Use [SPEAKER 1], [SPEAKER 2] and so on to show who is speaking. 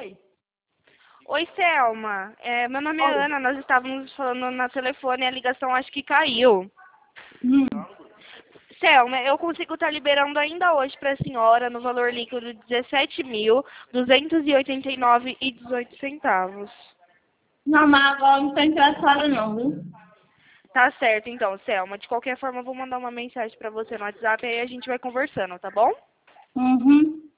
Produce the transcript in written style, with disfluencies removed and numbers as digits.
[SPEAKER 1] Oi.
[SPEAKER 2] Oi, Selma. Meu nome é
[SPEAKER 1] Oi.
[SPEAKER 2] Ana, nós estávamos falando na telefone e a ligação acho que caiu.
[SPEAKER 1] Hum.
[SPEAKER 2] Selma, eu consigo estar liberando ainda hoje para a senhora no valor líquido de 17.289,18 centavos.
[SPEAKER 1] Não, mas agora não tem interessado não, viu?
[SPEAKER 2] Tá certo, então, Selma. De qualquer forma, eu vou mandar uma mensagem para você no WhatsApp e aí a gente vai conversando, tá bom?
[SPEAKER 1] Uhum.